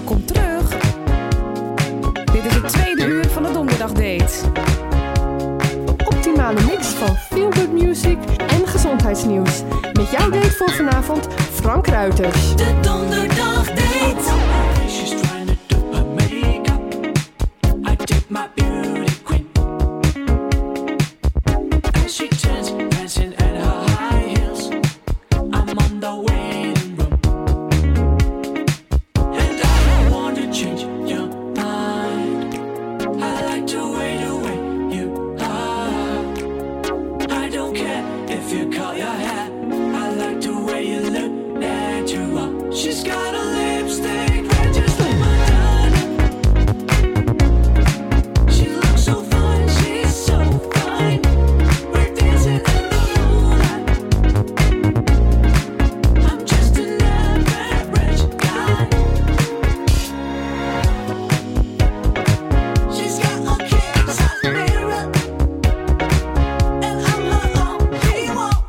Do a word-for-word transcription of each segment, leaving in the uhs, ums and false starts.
welkom terug. Dit is het tweede uur van de Donderdagdate. De optimale mix van feel-good music en gezondheidsnieuws. Met jouw date voor vanavond, Frank Ruiters. De Donderdagdate. She's trying to do her makeup. I take my beauty queen. As she turns, dancing at her high heels. I'm on the waiting room. And I don't want to change your mind. I like the way the way you are. I don't care if you call your hair. I like the way you look natural. She's got a lipstick red just like Madonna. She looks so fine, she's so fine. We're dancing in the moonlight. I'm just an average guy. She's got a king-size mirror, and I'm her only one.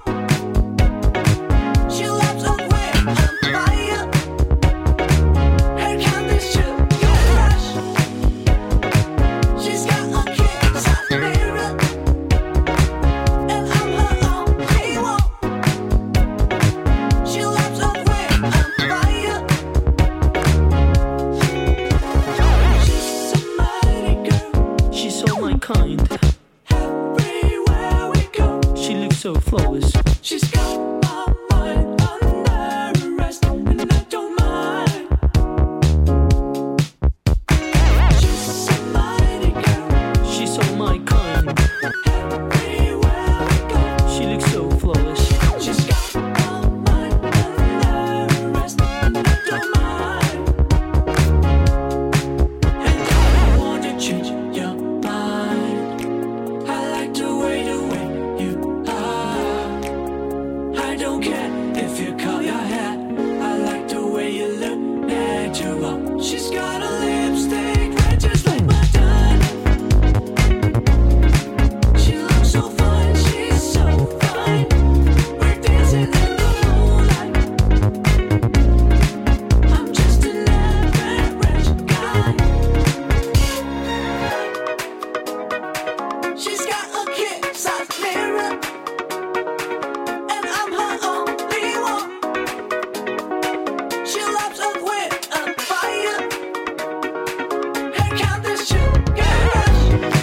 She loves a way on fire. Her candy's sugar rush. She's got a king-size mirror, and I'm her only one. She loves a way on fire. She's a mighty girl. She's so my kind. Everywhere we go, She looks so flawless. she's got my mind under arrest, and I don't mind. She's a mighty girl. She's so my kind. Everywhere we go, She looks so flawless. she's got my mind under arrest, and I don't mind. And I don't want to change your mind. I like the way the way you are. I don't care if you call your hair. I like the way you look natural. She's got a lipstick red just like Madonna. She looks so fine, she's so fine. We're dancing in the moonlight. I'm just an average guy. She's got a king-size mirror, and I'm her only one. She loves a wit on fire. Her candy's sugar rush.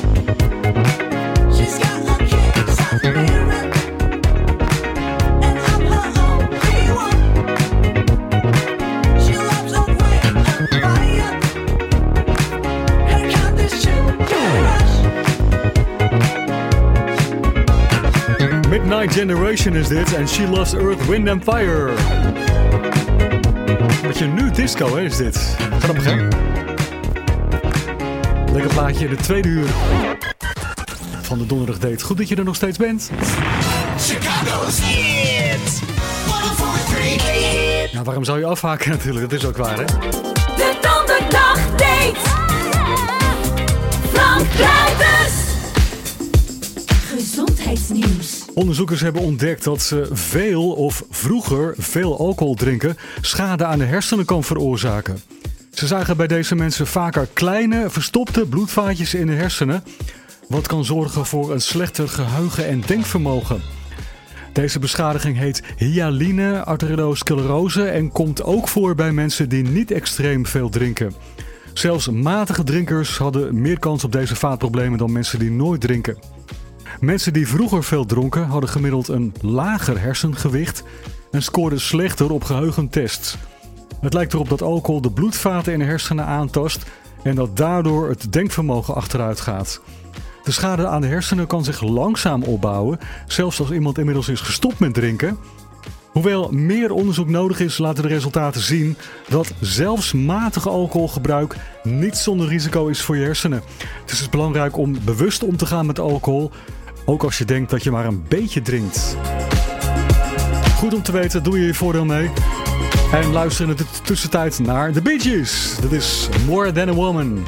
She's got a king-size mirror, and I'm her only one. She loves a wit on fire. Her candy's sugar rush. Midnight Generation is dit en She Loves Earth, Wind and Fire. Beetje nu disco, hè, is dit. Grappig, hè? Lekker plaatje in de tweede uur van de Donderdagdate. Goed dat je er nog steeds bent. Chicago's hit. honderdvier komma drie. Nou, waarom zou je afhaken natuurlijk? Dat is ook waar, hè? De Donderdagdate. Frank Ruiters. Gezondheidsnieuws. Onderzoekers hebben ontdekt dat ze veel of vroeger veel alcohol drinken schade aan de hersenen kan veroorzaken. Ze zagen bij deze mensen vaker kleine, verstopte bloedvaatjes in de hersenen, wat kan zorgen voor een slechter geheugen en denkvermogen. Deze beschadiging heet hyaline arteriosclerose en komt ook voor bij mensen die niet extreem veel drinken. Zelfs matige drinkers hadden meer kans op deze vaatproblemen dan mensen die nooit drinken. Mensen die vroeger veel dronken hadden gemiddeld een lager hersengewicht en scoorden slechter op geheugentests. Het lijkt erop dat alcohol de bloedvaten in de hersenen aantast en dat daardoor het denkvermogen achteruit gaat. De schade aan de hersenen kan zich langzaam opbouwen, zelfs als iemand inmiddels is gestopt met drinken. Hoewel meer onderzoek nodig is, laten de resultaten zien dat zelfs matig alcoholgebruik niet zonder risico is voor je hersenen. Het is dus belangrijk om bewust om te gaan met alcohol, ook als je denkt dat je maar een beetje drinkt. Goed om te weten, doe je je voordeel mee. En luister in de tussentijd naar The Bee Gees. Dat is More Than A Woman.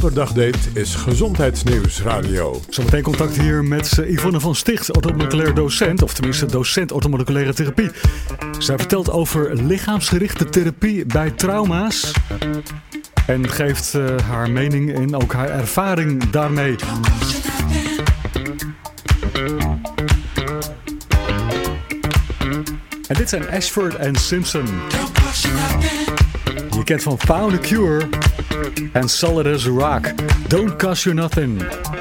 Donderdagdate is gezondheidsnieuws radio. Zometeen contact hier met Yvonne van Sticht, orthomoleculair docent, of tenminste docent orthomoleculaire therapie. Zij vertelt over lichaamsgerichte therapie bij trauma's en geeft uh, haar mening en ook haar ervaring daarmee. En dit zijn Ashford en Simpson. Je kent van Found a Cure en Solid as a Rock. Don't Cost You Nothing.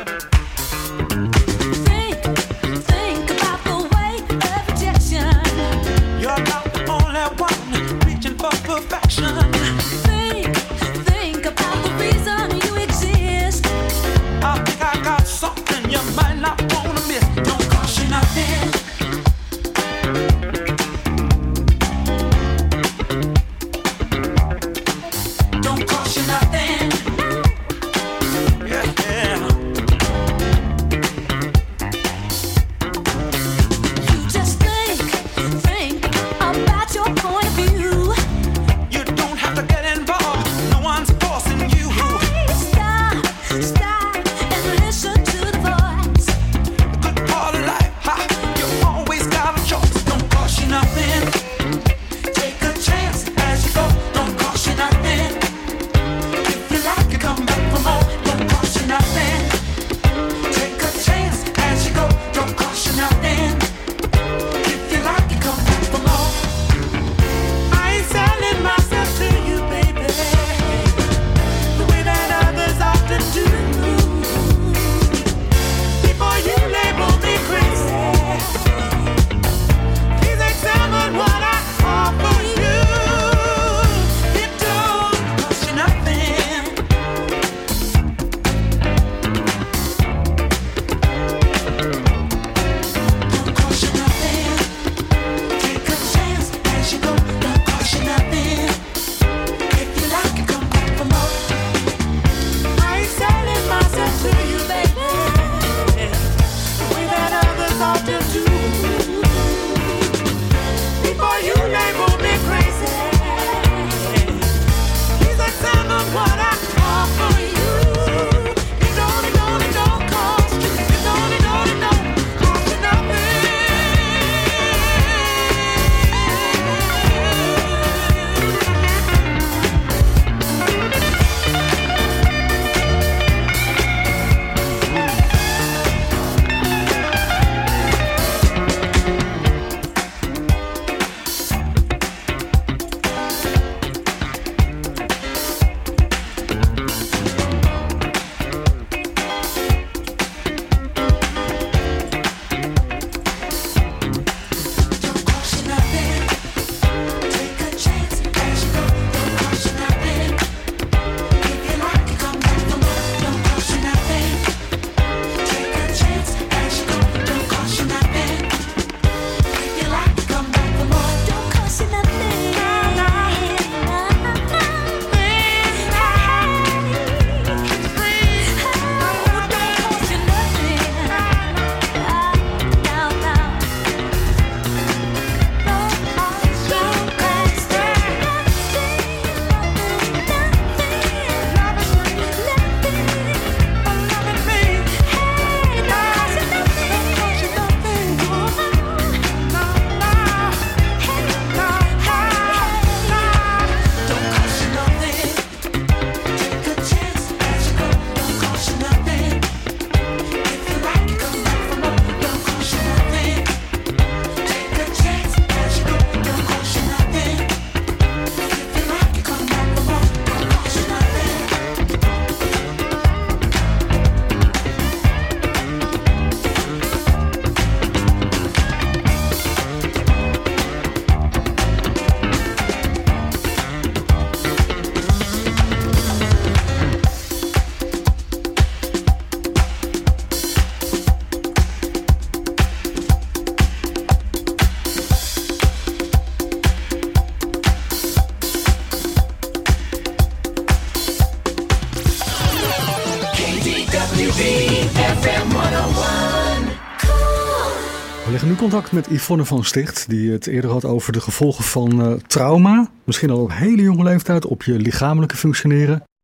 We leggen nu contact met Yvonne van Sticht, die het eerder had over de gevolgen van uh, trauma. Misschien al op hele jonge leeftijd op je lichamelijke functioneren.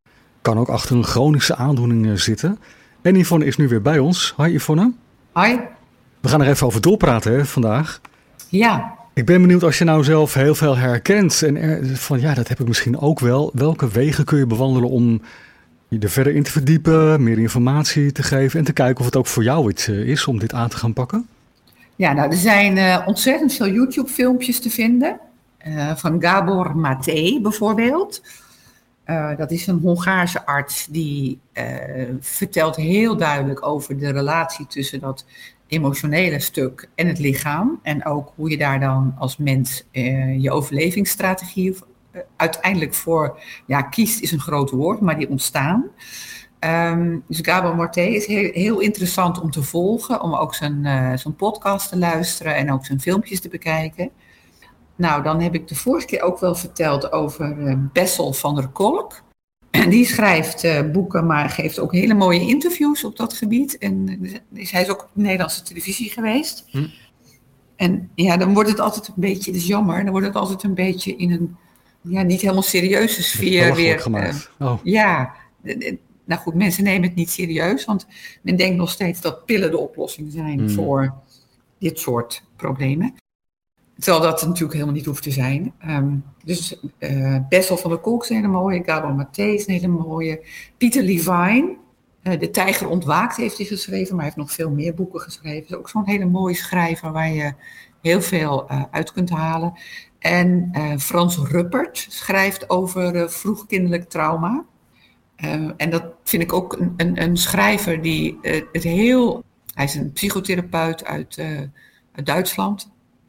kan ook achter een chronische aandoening uh, zitten. En Yvonne is nu weer bij ons. Hoi Yvonne. Hoi. We gaan er even over doorpraten hè, vandaag. Ja. Ik ben benieuwd als je nou zelf heel veel herkent. En er, van ja, dat heb ik misschien ook wel. Welke wegen kun je bewandelen om je er verder in te verdiepen, meer informatie te geven en te kijken of het ook voor jou iets uh, is om dit aan te gaan pakken? Ja, nou, er zijn uh, ontzettend veel YouTube-filmpjes te vinden. Uh, van Gabor Maté bijvoorbeeld. Uh, dat is een Hongaarse arts die uh, vertelt heel duidelijk over de relatie tussen dat emotionele stuk en het lichaam. En ook hoe je daar dan als mens uh, je overlevingsstrategie uh, uiteindelijk voor ja, kiest, is een groot woord, maar die ontstaan. Um, dus Gabor Maté is heel, heel interessant om te volgen, om ook zijn, uh, zijn podcast te luisteren en ook zijn filmpjes te bekijken. Nou, dan heb ik de vorige keer ook wel verteld over uh, Bessel van der Kolk. Die schrijft uh, boeken, maar geeft ook hele mooie interviews op dat gebied. En uh, hij is ook op de Nederlandse televisie geweest. Hm. En ja, dan wordt het altijd een beetje, dat is jammer, dan wordt het altijd een beetje in een ja, niet helemaal serieuze sfeer weer. Gemaakt. Uh, oh. Ja, uh, nou goed, mensen nemen het niet serieus, want men denkt nog steeds dat pillen de oplossing zijn hm. voor dit soort problemen. Terwijl dat natuurlijk helemaal niet hoeft te zijn. Um, dus uh, Bessel van der Kolk is een hele mooie. Gabor Maté is een hele mooie. Peter Levine, uh, De Tijger Ontwaakt heeft hij geschreven. Maar hij heeft nog veel meer boeken geschreven. Is ook zo'n hele mooie schrijver waar je heel veel uh, uit kunt halen. En uh, Frans Ruppert schrijft over uh, vroegkinderlijk trauma. Uh, en dat vind ik ook een, een, een schrijver die uh, het heel... Hij is een psychotherapeut uit, uh, uit Duitsland.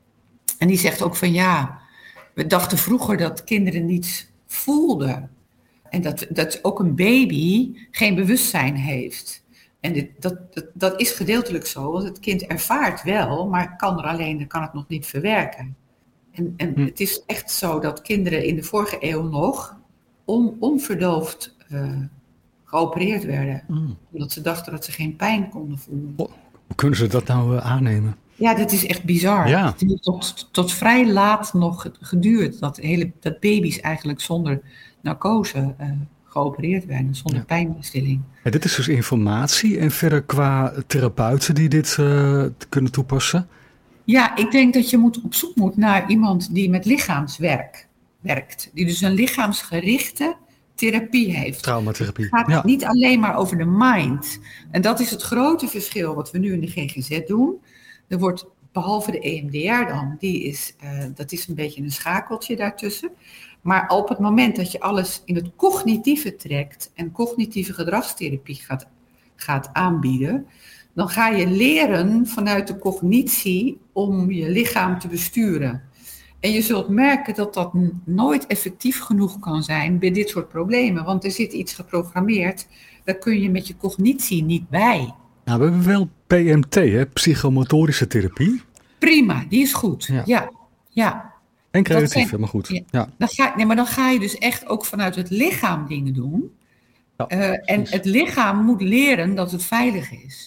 En die zegt ook van ja, we dachten vroeger dat kinderen niets voelden. En dat, dat ook een baby geen bewustzijn heeft. En dit, dat, dat, dat is gedeeltelijk zo, want het kind ervaart wel, maar kan er alleen, kan het nog niet verwerken. En, en hm. het is echt zo dat kinderen in de vorige eeuw nog on, onverdoofd uh, geopereerd werden. Hm. Omdat ze dachten dat ze geen pijn konden voelen. Hoe kunnen ze dat nou uh, aannemen? Ja, dat is echt bizar. Ja. Het heeft tot, tot vrij laat nog geduurd dat, hele, dat baby's eigenlijk zonder narcose uh, geopereerd werden, zonder ja. pijnstilling. Ja, dit is dus informatie en verder qua therapeuten die dit uh, kunnen toepassen? Ja, ik denk dat je moet op zoek moet naar iemand die met lichaamswerk werkt. Die dus een lichaamsgerichte therapie heeft. Traumatherapie. Het gaat ja. niet alleen maar over de mind. En dat is het grote verschil wat we nu in de G G Z doen. Er wordt, behalve de E M D R dan, die is, uh, dat is een beetje een schakeltje daartussen. Maar op het moment dat je alles in het cognitieve trekt en cognitieve gedragstherapie gaat, gaat aanbieden, dan ga je leren vanuit de cognitie om je lichaam te besturen. En je zult merken dat dat n- nooit effectief genoeg kan zijn bij dit soort problemen. Want er zit iets geprogrammeerd, daar kun je met je cognitie niet bij. Nou, we hebben wel P M T, hè? Psychomotorische therapie. Prima, die is goed. Ja, ja. ja. En creatief, zijn, maar goed. Ja. Ja. Dan ga, nee, maar dan ga je dus echt ook vanuit het lichaam dingen doen. Ja, uh, en het lichaam moet leren dat het veilig is.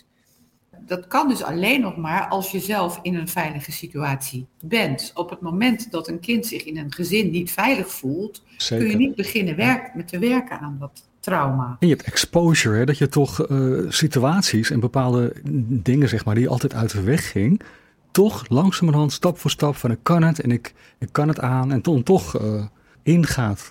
Dat kan dus alleen nog maar als je zelf in een veilige situatie bent. Op het moment dat een kind zich in een gezin niet veilig voelt, Zeker. kun je niet beginnen werk, met te werken aan dat trauma. En je hebt exposure, hè, dat je toch uh, situaties en bepaalde dingen, zeg maar, die je altijd uit de weg ging, toch langzamerhand, stap voor stap, van ik kan het en ik, ik kan het aan en dan toch uh, ingaat.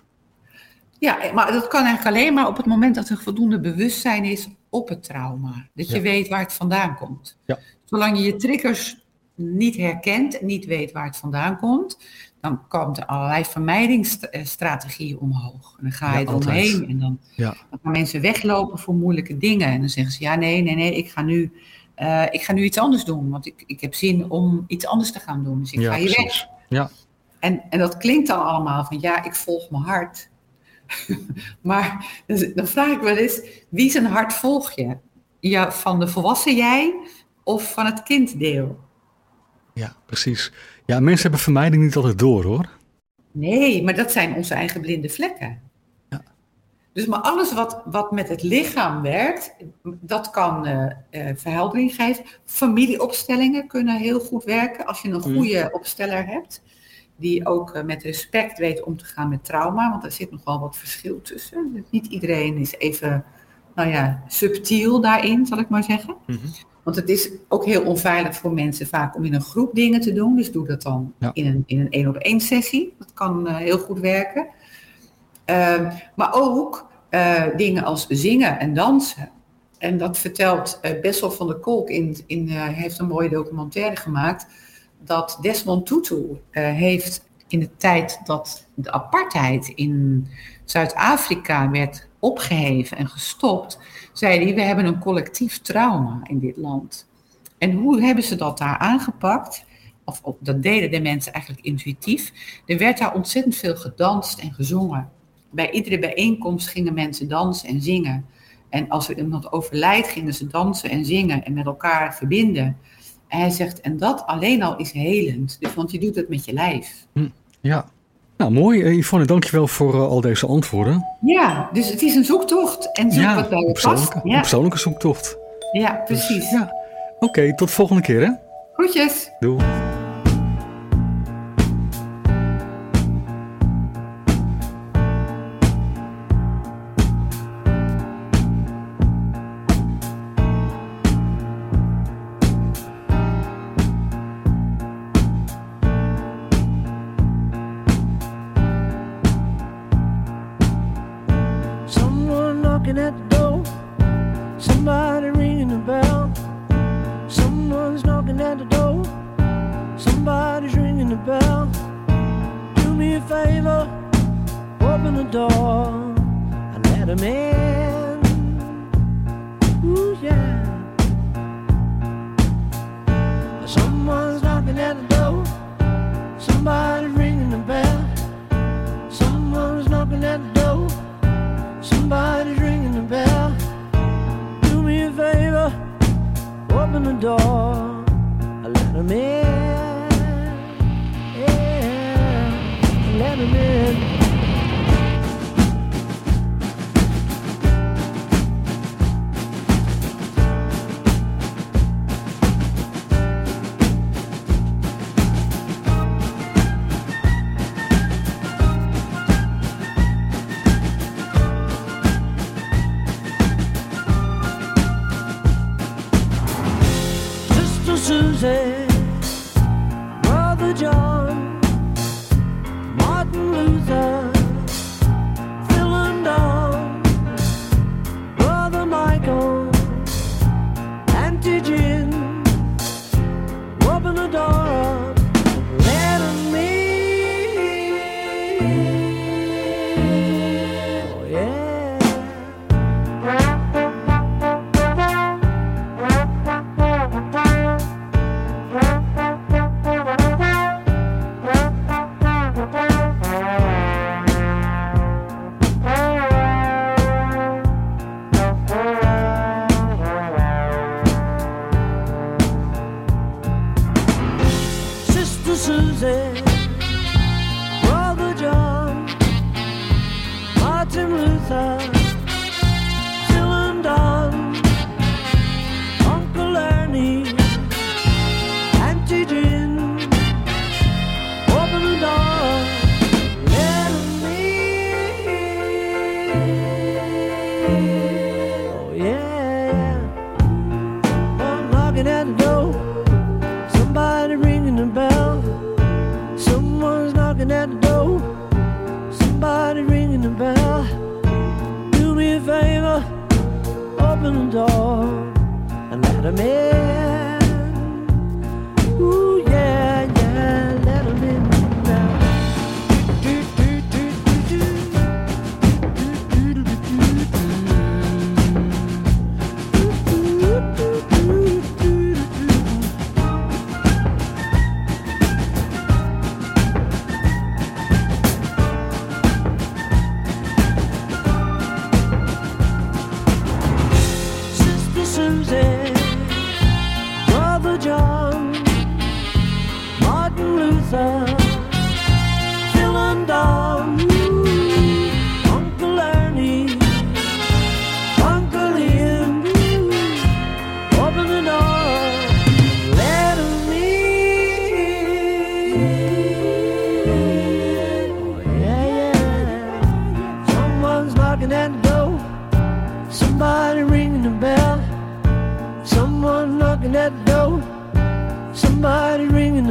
Ja, maar dat kan eigenlijk alleen maar op het moment dat er voldoende bewustzijn is op het trauma. Dat je ja. weet waar het vandaan komt. Ja. Zolang je je triggers niet herkent en niet weet waar het vandaan komt, dan komt er allerlei vermijdingsstrategieën omhoog. En dan ga je ja, eromheen en dan, ja. dan gaan mensen weglopen voor moeilijke dingen. En dan zeggen ze, ja nee, nee, nee, ik ga nu, uh, ik ga nu iets anders doen. Want ik, ik heb zin om iets anders te gaan doen. Dus ik ja, ga hier precies. weg. Ja. En, en dat klinkt dan allemaal van, ja, ik volg mijn hart. Maar dan vraag ik wel eens, wie zijn hart volg je? Ja, van de volwassen jij of van het kinddeel? Ja, precies. Ja, mensen hebben vermijding niet altijd door, hoor. Nee, maar dat zijn onze eigen blinde vlekken. Ja. Dus maar alles wat, wat met het lichaam werkt, dat kan uh, uh, verheldering geven. Familieopstellingen kunnen heel goed werken als je een goede mm. opsteller hebt. die ook uh, met respect weet om te gaan met trauma, want er zit nogal wat verschil tussen. Dus niet iedereen is even, nou ja, subtiel daarin, zal ik maar zeggen. Mm-hmm. Want het is ook heel onveilig voor mensen vaak om in een groep dingen te doen. Dus doe dat dan ja. in een in een één op één sessie. Dat kan uh, heel goed werken. Uh, maar ook uh, dingen als zingen en dansen. En dat vertelt uh, Bessel van der Kolk, in, in, uh, heeft een mooie documentaire gemaakt, dat Desmond Tutu uh, heeft in de tijd dat de apartheid in Zuid-Afrika werd opgeheven en gestopt, zei hij, we hebben een collectief trauma in dit land. En hoe hebben ze dat daar aangepakt? Of, of dat deden de mensen eigenlijk intuïtief. Er werd daar ontzettend veel gedanst en gezongen. Bij iedere bijeenkomst gingen mensen dansen en zingen. En als er iemand overlijdt, gingen ze dansen en zingen en met elkaar verbinden. En hij zegt, en dat alleen al is helend. Dus, want je doet het met je lijf. Ja, nou mooi. Uh, Yvonne, dankjewel voor uh, al deze antwoorden. Ja, dus het is een zoektocht. En zoek ja, wat bij je een persoonlijke, past. Ja, een persoonlijke zoektocht. Ja, precies. Dus, ja. Oké, okay, tot de volgende keer hè. Groetjes. Doei.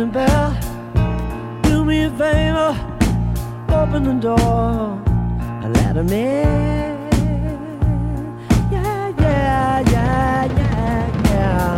Morning bell, do me a favor, open the door and let him in. Yeah, yeah, yeah, yeah, yeah.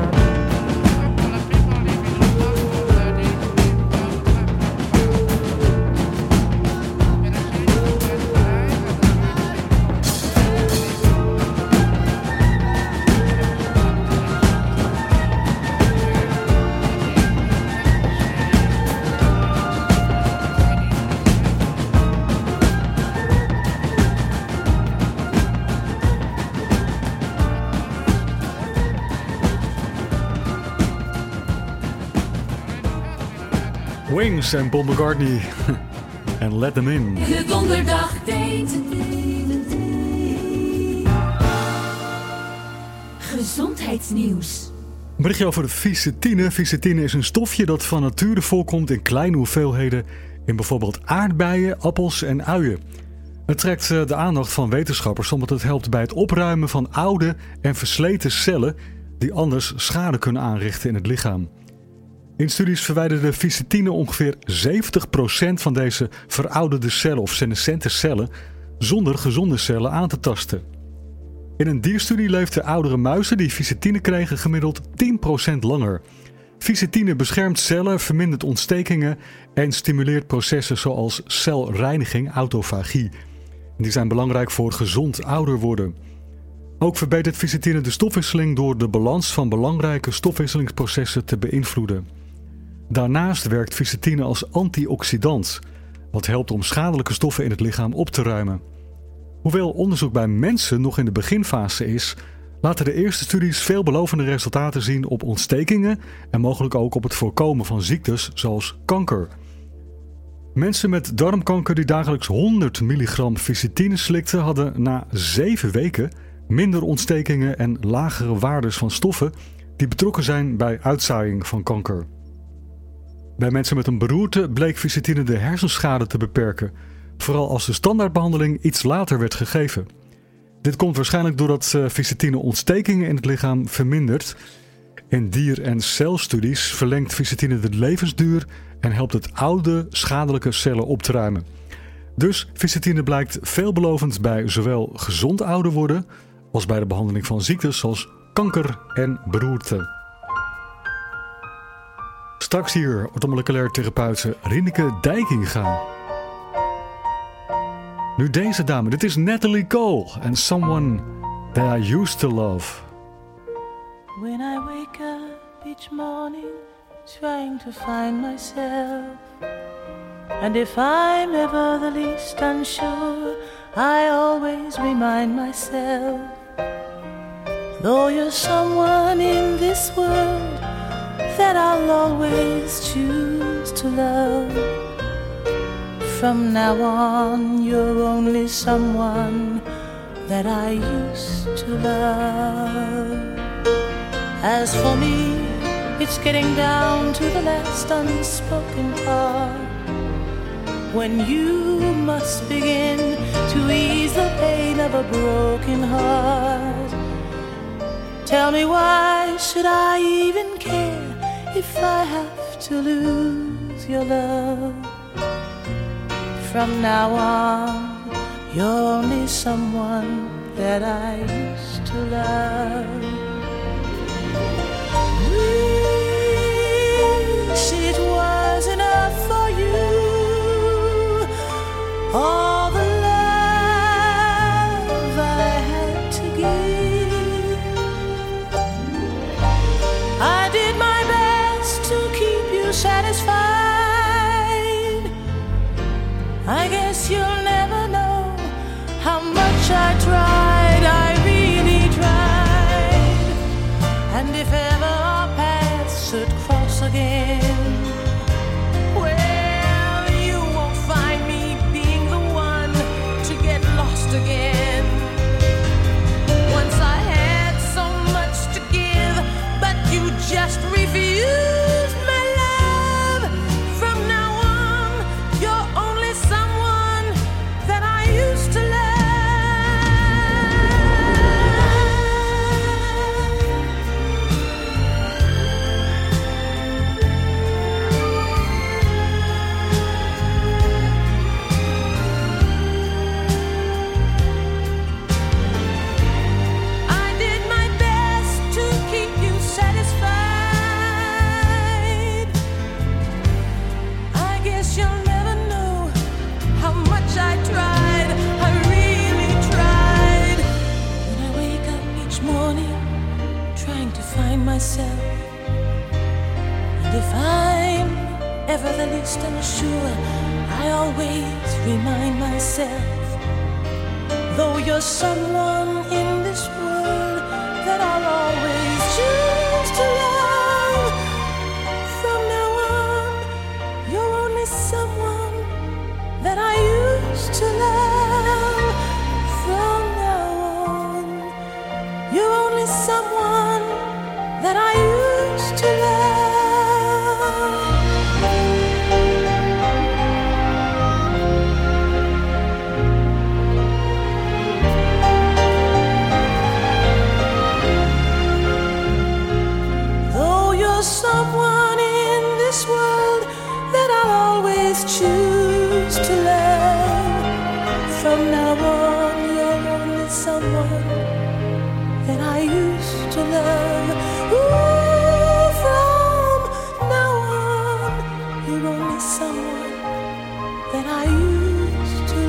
Wings en Paul McCartney. En Let Them In. De donderdag date. Gezondheidsnieuws. Een berichtje over de ficetine. Ficetine is een stofje dat van nature voorkomt in kleine hoeveelheden in bijvoorbeeld aardbeien, appels en uien. Het trekt de aandacht van wetenschappers omdat het helpt bij het opruimen van oude en versleten cellen die anders schade kunnen aanrichten in het lichaam. In studies verwijderde ficetine ongeveer zeventig procent van deze verouderde cellen of senescente cellen zonder gezonde cellen aan te tasten. In een dierstudie leefden oudere muizen die ficetine kregen gemiddeld tien procent langer. Ficetine beschermt cellen, vermindert ontstekingen en stimuleert processen zoals celreiniging, autofagie. Die zijn belangrijk voor gezond ouder worden. Ook verbetert ficetine de stofwisseling door de balans van belangrijke stofwisselingsprocessen te beïnvloeden. Daarnaast werkt ficetine als antioxidant, wat helpt om schadelijke stoffen in het lichaam op te ruimen. Hoewel onderzoek bij mensen nog in de beginfase is, laten de eerste studies veelbelovende resultaten zien op ontstekingen en mogelijk ook op het voorkomen van ziektes zoals kanker. Mensen met darmkanker die dagelijks honderd milligram ficetine slikten, hadden na zeven weken minder ontstekingen en lagere waardes van stoffen die betrokken zijn bij uitzaaiing van kanker. Bij mensen met een beroerte bleek ficetine de hersenschade te beperken, vooral als de standaardbehandeling iets later werd gegeven. Dit komt waarschijnlijk doordat ficetine ontstekingen in het lichaam vermindert. In dier- en celstudies verlengt ficetine de levensduur en helpt het oude, schadelijke cellen op te ruimen. Dus ficetine blijkt veelbelovend bij zowel gezond ouder worden als bij de behandeling van ziektes zoals kanker en beroerte. Straks hier orthomoleculair therapeute Rineke Dijkinga. Nu deze dame, dit is Natalie Cole en Someone That I Used to Love. When I wake up each morning trying to find myself, and if I'm ever the least unsure, I always remind myself, though you're someone in this world that I'll always choose to love, from now on you're only someone that I used to love. As for me, it's getting down to the last unspoken part, when you must begin to ease the pain of a broken heart. Tell me, why should I even care if I have to lose your love? From now on, you're only someone that I used to love. Wish it was enough for you, all the love I had to give. I did my best to keep you satisfied. I guess you'll never know how much I tried, I really tried. And if ever our paths should cross again, well, you won't find me being the one to get lost again. Once I had so much to give, but you just refused my love. From now on, you're only someone that I used to love. if I'm ever the least unsure, I always remind myself, though you're someone in this world that I'll always choose to love, from now on, you're only someone that I used to love. From now on, you're only someone that I used to love. Though you're someone in this world that I'll always choose to love, from now on you're only someone that I used to love. Ooh, from now on you're only someone that I used to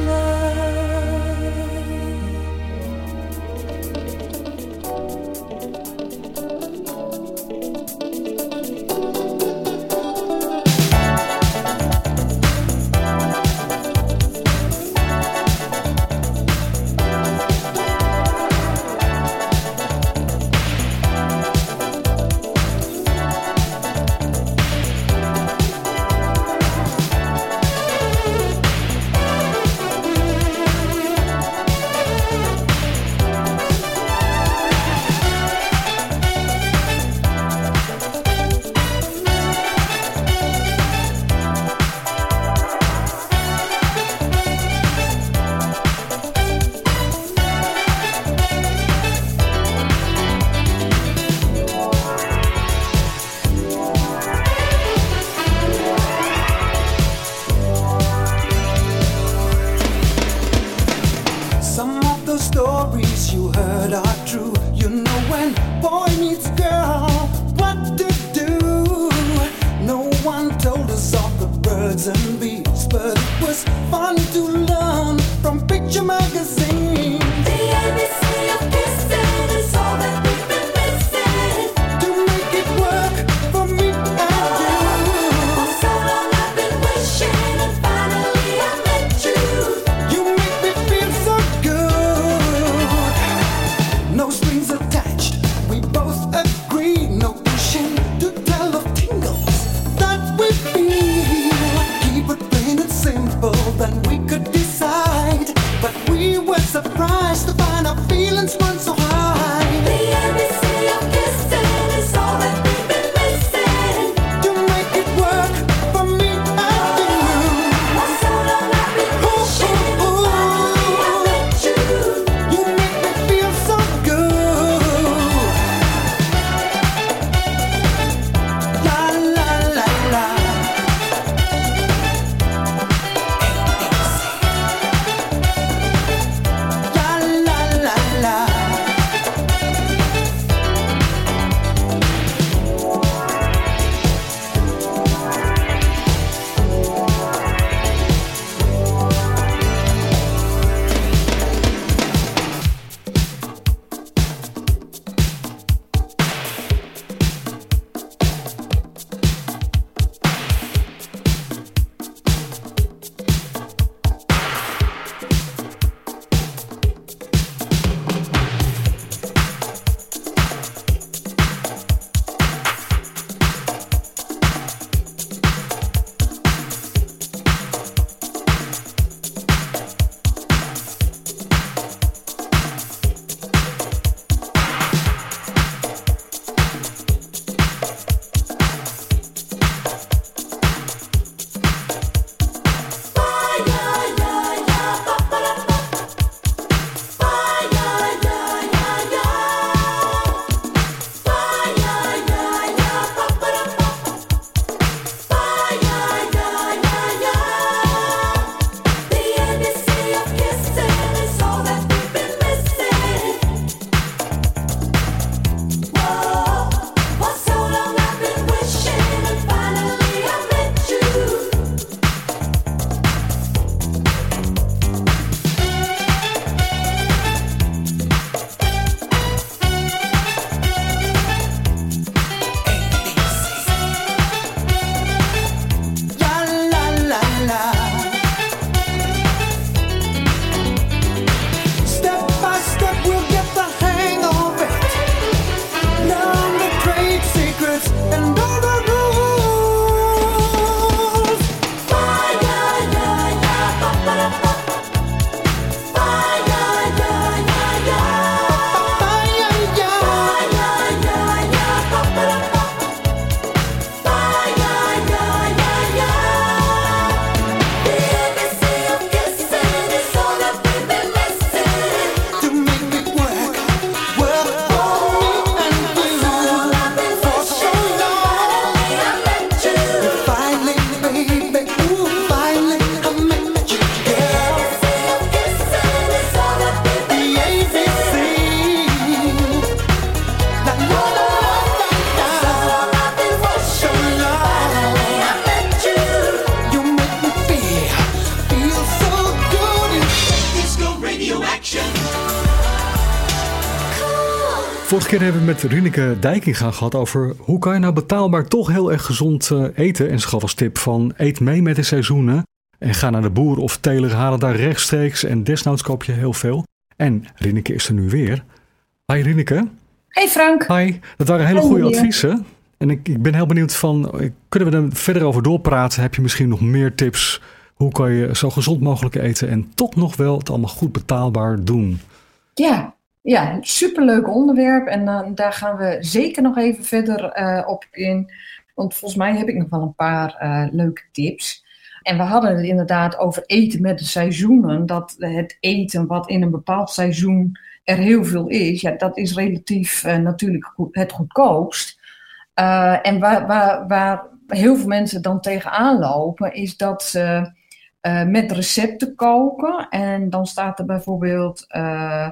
Vorige keer hebben we met Rineke Dijkinga gehad over hoe kan je nou betaalbaar toch heel erg gezond uh, eten. En ze gaf als tip van eet mee met de seizoenen. En ga naar de boer of teler, halen daar rechtstreeks en desnoods koop je heel veel. En Rineke is er nu weer. Hi Rineke. Hey Frank. Hi, dat waren hele Hey, goede hier. adviezen. En ik, ik ben heel benieuwd van, kunnen we er verder over doorpraten? Heb je misschien nog meer tips? Hoe kan je zo gezond mogelijk eten en toch nog wel het allemaal goed betaalbaar doen? Ja, ja, superleuk onderwerp en uh, daar gaan we zeker nog even verder uh, op in. Want volgens mij heb ik nog wel een paar uh, leuke tips. En we hadden het inderdaad over eten met de seizoenen. Dat het eten wat in een bepaald seizoen er heel veel is, ja, dat is relatief uh, natuurlijk goed, het goedkoopst. Uh, en waar, waar, waar heel veel mensen dan tegenaan lopen, is dat ze uh, met recepten koken. En dan staat er bijvoorbeeld uh,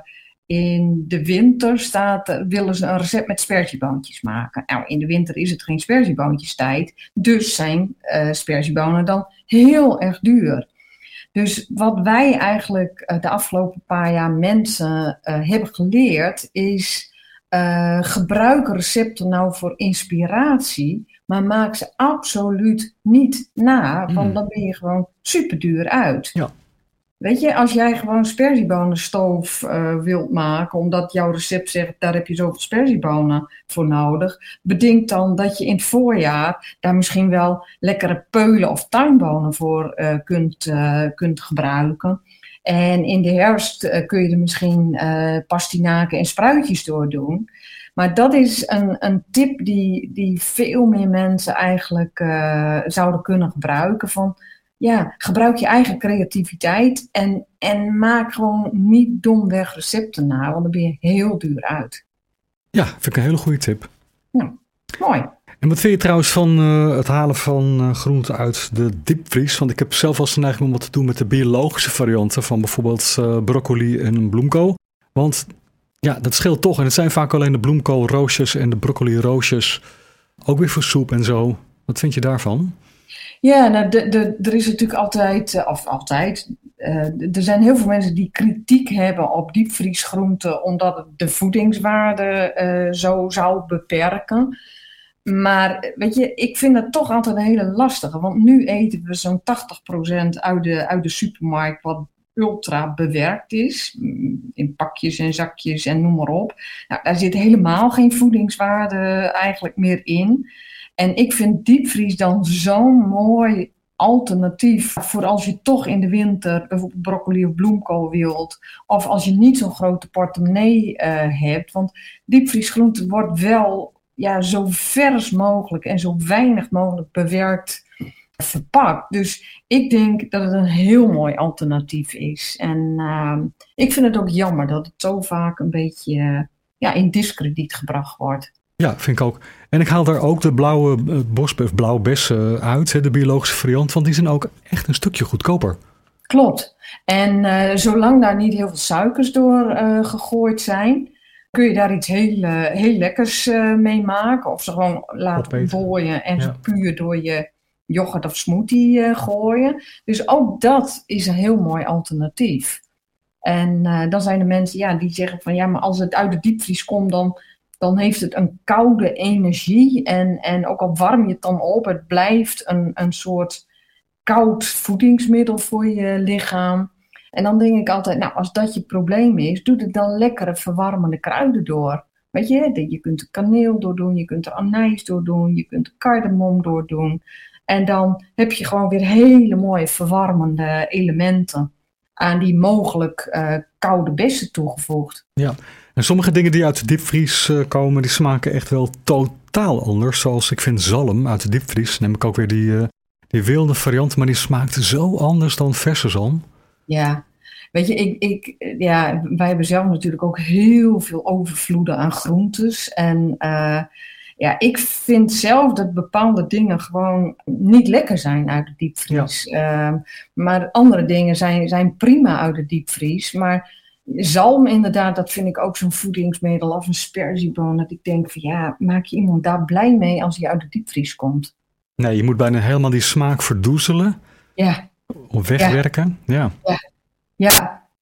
in de winter staat, uh, willen ze een recept met sperzieboontjes maken. Nou, in de winter is het geen sperzieboontjestijd, dus zijn uh, sperziebonen dan heel erg duur. Dus wat wij eigenlijk uh, de afgelopen paar jaar mensen uh, hebben geleerd is uh, gebruik recepten nou voor inspiratie, maar maak ze absoluut niet na, want Mm. dan ben je gewoon super duur uit. Ja. Weet je, als jij gewoon sperziebonenstoof uh, wilt maken, omdat jouw recept zegt, daar heb je zoveel sperziebonen voor nodig, bedenk dan dat je in het voorjaar daar misschien wel lekkere peulen of tuinbonen voor uh, kunt, uh, kunt gebruiken. En in de herfst uh, kun je er misschien uh, pastinaken en spruitjes door doen. Maar dat is een, een tip die, die veel meer mensen eigenlijk uh, zouden kunnen gebruiken. Van, ja, gebruik je eigen creativiteit en, en maak gewoon niet domweg recepten na, want dan ben je heel duur uit. Ja, vind ik een hele goede tip. Nou, mooi. En wat vind je trouwens van uh, het halen van uh, groenten uit de diepvries? Want ik heb zelf wel eens de neiging om wat te doen met de biologische varianten van bijvoorbeeld uh, broccoli en bloemkool. Want ja, dat scheelt toch. En het zijn vaak alleen de bloemkoolroosjes en de broccoli-roosjes. Ook weer voor soep en zo. Wat vind je daarvan? Ja, nou, de, de, er is natuurlijk altijd, uh, of altijd, uh, er zijn heel veel mensen die kritiek hebben op diepvriesgroenten, omdat het de voedingswaarde uh, zo zou beperken. Maar weet je, ik vind dat toch altijd een hele lastige, want nu eten we zo'n tachtig procent uit de, uit de supermarkt wat ultra bewerkt is, in pakjes en zakjes en noem maar op. Nou, daar zit helemaal geen voedingswaarde eigenlijk meer in. En ik vind diepvries dan zo'n mooi alternatief voor als je toch in de winter bijvoorbeeld broccoli of bloemkool wilt. Of als je niet zo'n grote portemonnee uh, hebt. Want diepvriesgroente wordt wel ja, zo vers mogelijk en zo weinig mogelijk bewerkt verpakt. Dus ik denk dat het een heel mooi alternatief is. En uh, ik vind het ook jammer dat het zo vaak een beetje uh, ja, in diskrediet gebracht wordt. Ja, vind ik ook. En ik haal daar ook de blauwe uh, bosbef, blauwe bessen uit, hè, de biologische variant, want die zijn ook echt een stukje goedkoper. Klopt. En uh, zolang daar niet heel veel suikers door uh, gegooid zijn, kun je daar iets heel, uh, heel lekkers uh, mee maken. Of ze gewoon laten Opeten. booien en Ja. ze puur door je yoghurt of smoothie uh, gooien. Dus ook dat is een heel mooi alternatief. En uh, dan zijn er mensen ja, die zeggen van ja, maar als het uit de diepvries komt, dan, dan heeft het een koude energie. En, en ook al warm je het dan op, het blijft een, een soort koud voedingsmiddel voor je lichaam. En dan denk ik altijd, nou, als dat je probleem is, doe er dan lekkere verwarmende kruiden door. Weet je, je kunt er kaneel door doen, je kunt er anijs door doen, je kunt er cardamom door doen. En dan heb je gewoon weer hele mooie verwarmende elementen aan die mogelijk uh, koude bessen toegevoegd. Ja, en sommige dingen die uit de diepvries uh, komen, die smaken echt wel totaal anders. Zoals ik vind zalm uit de diepvries, neem ik ook weer die, uh, die wilde variant, maar die smaakt zo anders dan verse zalm. Ja, weet je, ik, ik, ja, wij hebben zelf natuurlijk ook heel veel overvloeden aan groentes. En uh, ja, ik vind zelf dat bepaalde dingen gewoon niet lekker zijn uit de diepvries. Ja. Uh, maar andere dingen zijn, zijn prima uit de diepvries. Maar zalm inderdaad, dat vind ik ook zo'n voedingsmiddel of een sperzieboon. Dat ik denk van ja, maak je iemand daar blij mee als hij uit de diepvries komt? Nee, je moet bijna helemaal die smaak verdoezelen. Ja. Of wegwerken. Ja. Ja. Ja.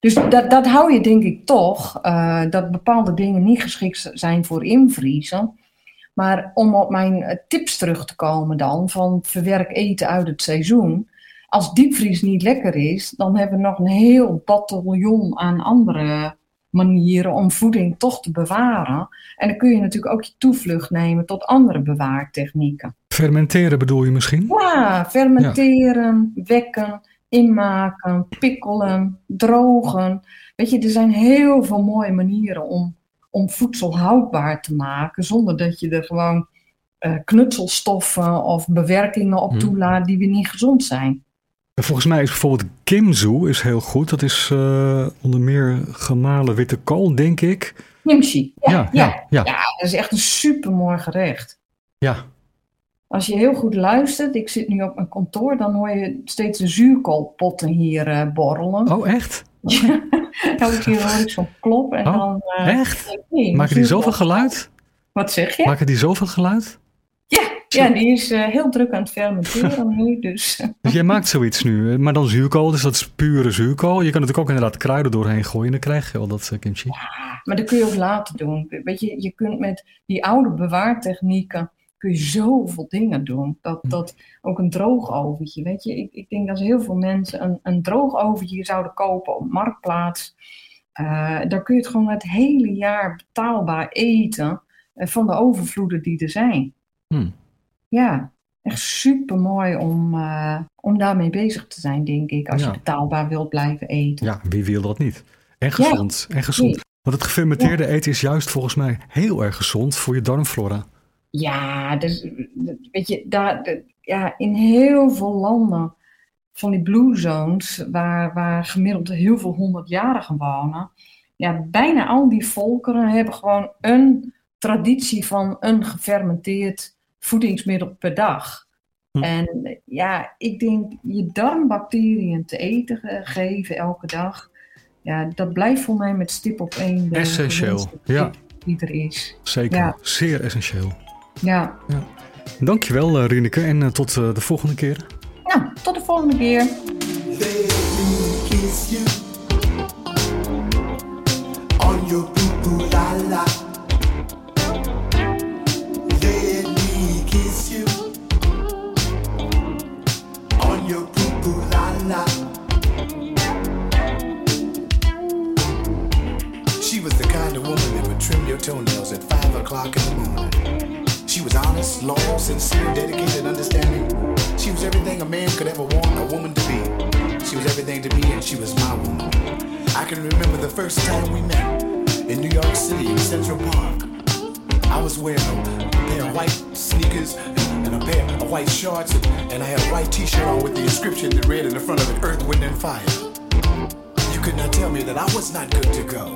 Dus dat, dat hou je denk ik toch, uh, dat bepaalde dingen niet geschikt zijn voor invriezen. Maar om op mijn uh, tips terug te komen dan, van verwerk eten uit het seizoen. Als diepvries niet lekker is, dan hebben we nog een heel bataljon aan andere manieren om voeding toch te bewaren. En dan kun je natuurlijk ook je toevlucht nemen tot andere bewaartechnieken. Fermenteren bedoel je misschien? Ja, fermenteren, ja. wekken, inmaken, pikkelen, drogen. Weet je, er zijn heel veel mooie manieren om, om voedsel houdbaar te maken, zonder dat je er gewoon uh, knutselstoffen of bewerkingen op toelaat die weer niet gezond zijn. Volgens mij is bijvoorbeeld kimchi is heel goed. Dat is uh, onder meer gemalen witte kool, denk ik. Kimchi, ja, ja, ja, ja. ja. ja dat is echt een supermooi gerecht. Ja. Als je heel goed luistert, ik zit nu op mijn kantoor, dan hoor je steeds de zuurkoolpotten hier uh, borrelen. Oh, echt? Ja, elke keer hoor ik zo'n klop. En oh, dan, uh, echt? Nee, maken die zoveel geluid? Wat zeg je? Maken die zoveel geluid? Ja, ja die is uh, heel druk aan het fermenteren nu. Dus. Dus jij maakt zoiets nu, maar dan zuurkool, dus dat is pure zuurkool. Je kan natuurlijk ook inderdaad kruiden doorheen gooien en dan krijg je wel dat uh, kimchi. Ja, maar dat kun je ook later doen. Weet je, je kunt met die oude bewaartechnieken kun je zoveel dingen doen. Dat, dat ook een droogoventje, weet je. Ik, ik denk dat heel veel mensen een, een droogoventje zouden kopen op Marktplaats. Uh, daar kun je het gewoon het hele jaar betaalbaar eten uh, van de overvloeden die er zijn. Hmm. Ja, echt super mooi om, uh, om daarmee bezig te zijn, denk ik. Als ja. je betaalbaar wilt blijven eten. Ja, wie wil dat niet? En gezond. Ja. En gezond. Nee. Want het gefermenteerde ja. eten is juist volgens mij heel erg gezond voor je darmflora. Ja, dus, weet je, daar, de, ja, in heel veel landen van die blue zones, waar, waar gemiddeld heel veel honderdjarigen wonen, ja, bijna al die volkeren hebben gewoon een traditie van een gefermenteerd voedingsmiddel per dag. Hm. En ja, ik denk je darmbacteriën te eten geven elke dag, ja, dat blijft voor mij met stip op één de essentieel, ja. die er is. Zeker, ja. Zeer essentieel. Ja. ja. Dankjewel uh, Rieneke en uh, tot uh, de volgende keer. Nou, tot de volgende keer. Let me kiss you on your boo-boo la la. Let me kiss you on your boo-boo la la. She was the kind of woman that would trim your toenails at five o'clock in the morning. She was honest, loyal, sincere, dedicated, understanding. She was everything a man could ever want a woman to be. She was everything to me and she was my woman. I can remember the first time we met in New York City in Central Park. I was wearing a pair of white sneakers and a pair of white shorts and, and I had a white t-shirt on with the inscription that read in the front of it, Earth, Wind and Fire. You could not tell me that I was not good to go.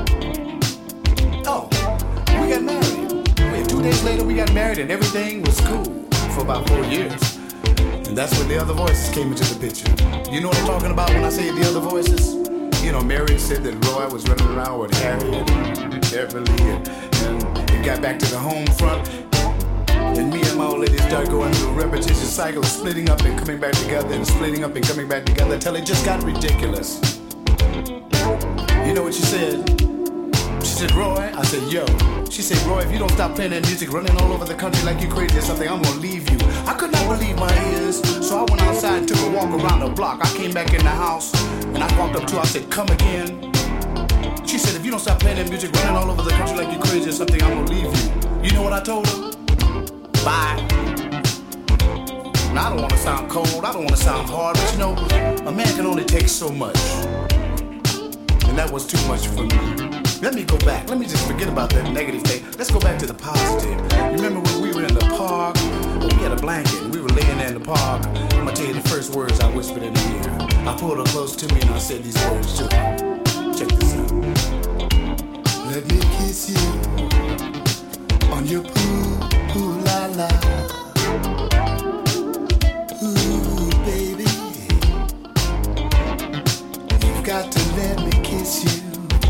Oh, we got married. Two days later we got married and everything was cool for about four years. And that's when the other voices came into the picture. You know what I'm talking about when I say the other voices? You know, Mary said that Roy was running around with Harriet and Beverly and, and it got back to the home front. And me and my old lady started going through a repetitious cycle of splitting up and coming back together and splitting up and coming back together until it just got ridiculous. You know what she said? She said, Roy, I said, yo. She said, Roy, if you don't stop playing that music, running all over the country like you crazy or something, I'm gonna leave you. I could not believe my ears, so I went outside and took a walk around the block. I came back in the house, and I walked up to her, I said, come again. She said, if you don't stop playing that music, running all over the country like you crazy or something, I'm gonna leave you. You know what I told her? Bye. Now, I don't wanna sound cold, I don't wanna sound hard, but you know, a man can only take so much. And that was too much for me. Let me go back. Let me just forget about that negative thing. Let's go back to the positive. Remember when we were in the park? Well, we had a blanket and we were laying there in the park. I'm going to tell you the first words I whispered in her ear. I pulled her close to me and I said these words to her. Check this out. Let me kiss you on your poo, poo, la, la. Ooh, baby. You've got to let me kiss you.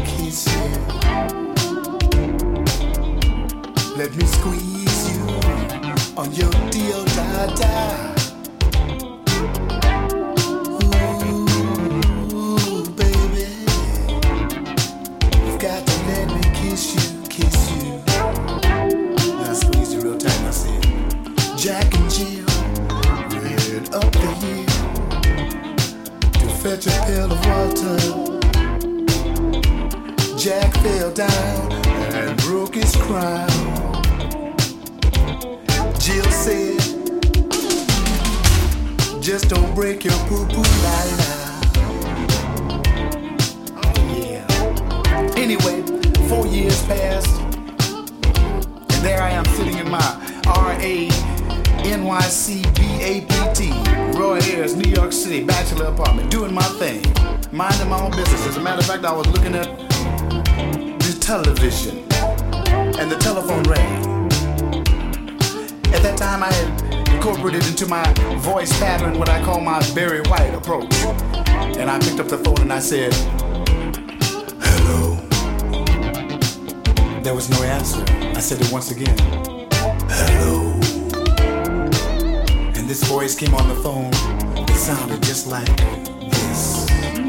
Let me squeeze you on your deal da da. Ooh, baby. fetch a pail of water. Jack fell down and broke his crown. Jill said, just don't break your poo-poo lighter. Oh yeah. Anyway, four years passed, and there I am sitting in my R A N Y C B A P T, Roy Ayers, New York City, bachelor apartment, doing my thing, minding my own business. As a matter of fact, I was looking at the television, and the telephone rang. At that time, I had incorporated into my voice pattern what I call my Barry White approach. And I picked up the phone and I said, hello. There was no answer. I said it once again, hello. And this voice came on the phone. It sounded just like this.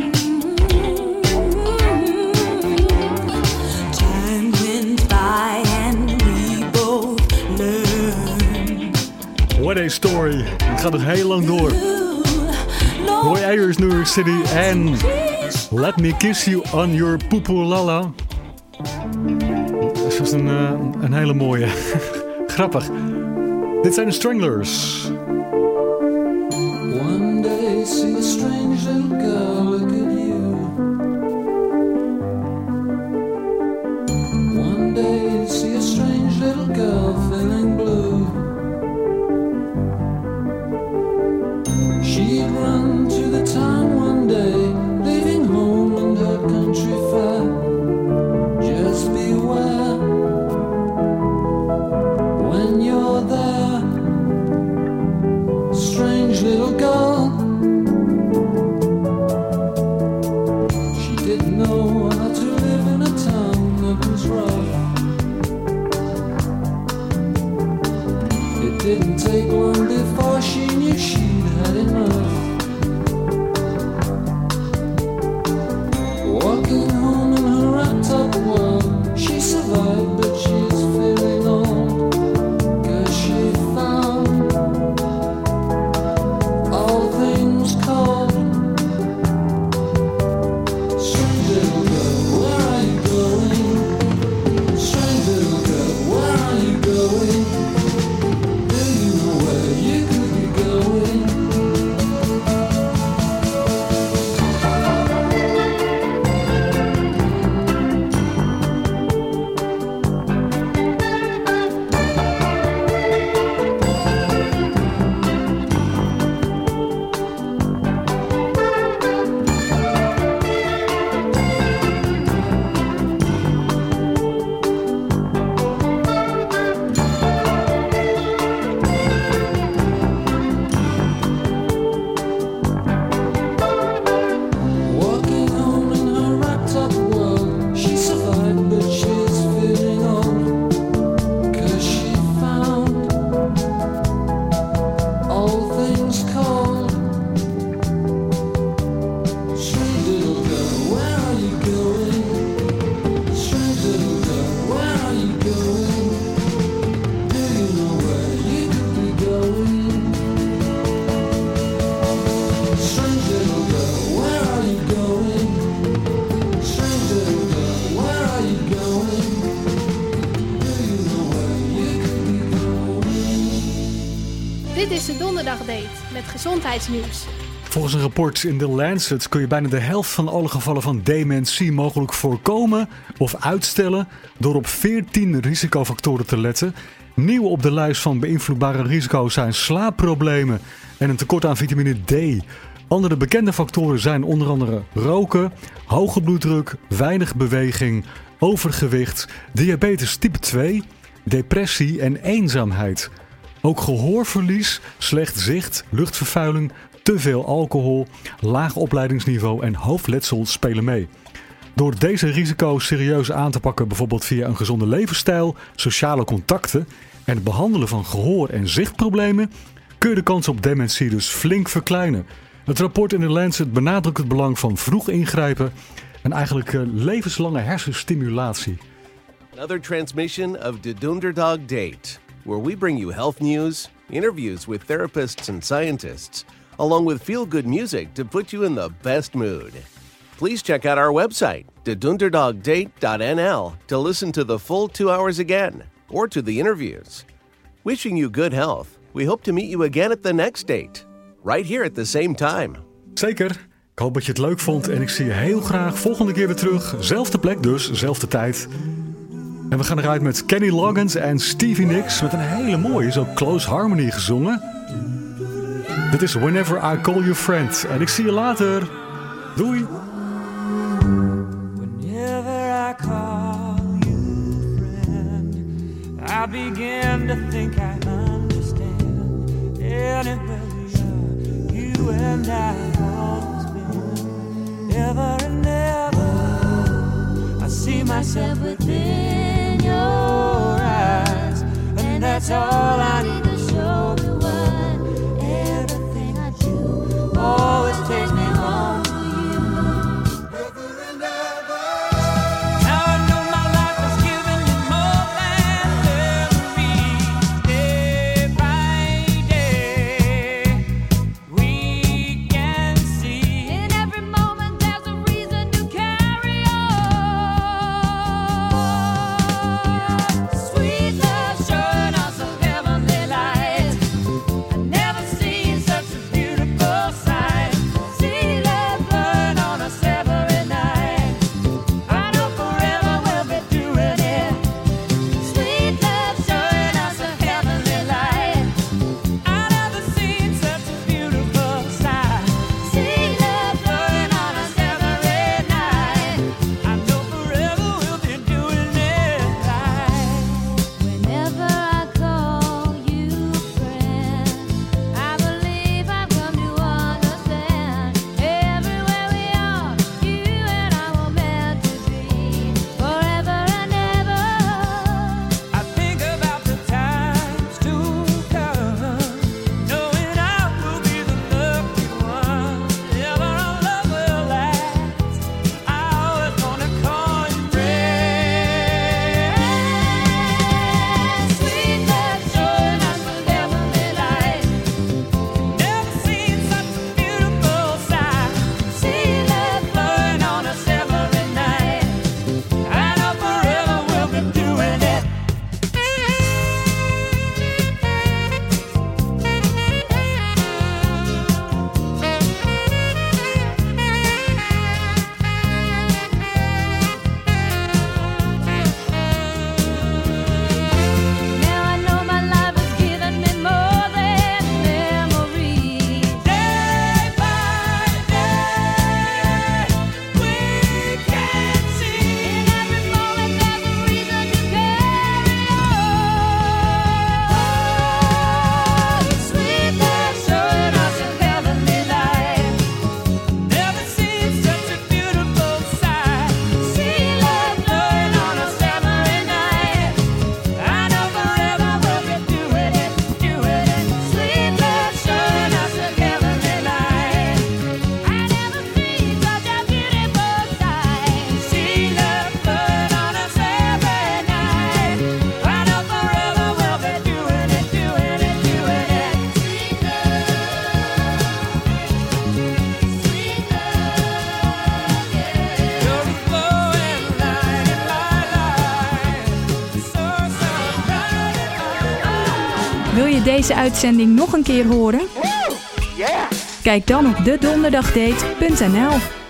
Time went by and we both learned. What a story. Het gaat nog heel lang door. Roy Ayers, New York City en Let Me Kiss You on Your Poo-Poo-Lala. Dat is een, uh, een hele mooie. Grappig. Dit zijn de Stranglers. One day see a strange little girl look at you. One day see a strange little girl feeling blue. She'd run to the town one day, leaving home and her country fair. Just beware when you're there, strange little girl. She didn't know how to live in a town that was rough. It didn't take long before she knew she'd had enough. Walking home in her wrapped up world, she survived, but she's feeling old. 'Cause she found all things cold. Strange little girl, where are you going? Strange little girl, where are you going? Do you know where you could be going? Walking home in her wrapped up world, she survived, but she's feeling old. 'Cause she found all things cold. Strange little girl, where are you going? Strange little girl, where are you going? Do you know where you could be going? Strange little girl, where are you going? Strange little girl, where are you going? Do you know where you could be going? Dit is de Donderdagdate met gezondheidsnieuws. Volgens een rapport in The Lancet kun je bijna de helft van alle gevallen van dementie mogelijk voorkomen of uitstellen door op veertien risicofactoren te letten. Nieuw op de lijst van beïnvloedbare risico's zijn slaapproblemen en een tekort aan vitamine D. Andere bekende factoren zijn onder andere roken, hoge bloeddruk, weinig beweging, overgewicht, diabetes type twee, depressie en eenzaamheid. Ook gehoorverlies, slecht zicht, luchtvervuiling, te veel alcohol, laag opleidingsniveau en hoofdletsel spelen mee. Door deze risico's serieus aan te pakken, bijvoorbeeld via een gezonde levensstijl, sociale contacten en het behandelen van gehoor- en zichtproblemen, kun je de kans op dementie dus flink verkleinen. Het rapport in The Lancet benadrukt het belang van vroeg ingrijpen en eigenlijk uh, levenslange hersenstimulatie. Another transmission of the Dunderdog Date, where we bring you health news, interviews with therapists and scientists, along with feel-good music to put you in the best mood. Please check out our website, de dunderdog date dot n l, to listen to the full two hours again, or to the interviews. Wishing you good health. We hope to meet you again at the next date, right here at the same time. Zeker. Ik hoop dat je het leuk vond en ik zie je heel graag volgende keer weer terug. Zelfde plek dus, zelfde tijd. En we gaan eruit met Kenny Loggins en Stevie Nicks met een hele mooie, zo Close Harmony gezongen. Dit is Whenever I Call You Friend. En ik zie je later. Doei. Whenever I call you friend, I begin to think I understand. Anywhere we are, you and I have always been. Ever and ever, I see myself within your eyes, and that's all I need to show me why everything I do always takes me home to you. Ever and ever. Now I know my life has given me more than memories. Day by day, we can see in every moment there's a reason to carry on. Sweet love showing us a heavenly light. I've never seen such a beautiful sight. See love burn on us every night. I know forever we'll be doing it. Sweet love showing us a heavenly light. I've never seen such a beautiful sight. See love burn on us every night. I know forever we'll be doing it right. Whenever I call you friend, I believe I've come to understand. Everywhere we are, you and I were meant to be forever and ever. I think about the times to come, knowing I will be the lucky one. Ever our love will last. I always wanna call you friend. Sweet love showing us a heavenly light. Never seen such a beautiful sight. See love burn on us every night. I know forever we'll be doing it. Now I know my life has given me more than memories. Day by day, we can see in every moment there's a reason to carry on. Sweet love showing us a heavenly light. Never seen such a beautiful sight. See love blowing on us every night. I know forever we'll be doing it, doing it. Sweet love showing us a heavenly light. I never seen such a beautiful sight. See love burn on us every night. I know forever we'll be doing it, doing it, doing it. Sweet love, sweet love, yeah. You're the glowing light in my life. So, so bright. Wil je deze uitzending nog een keer horen? Kijk dan op de donderdagdate punt n l.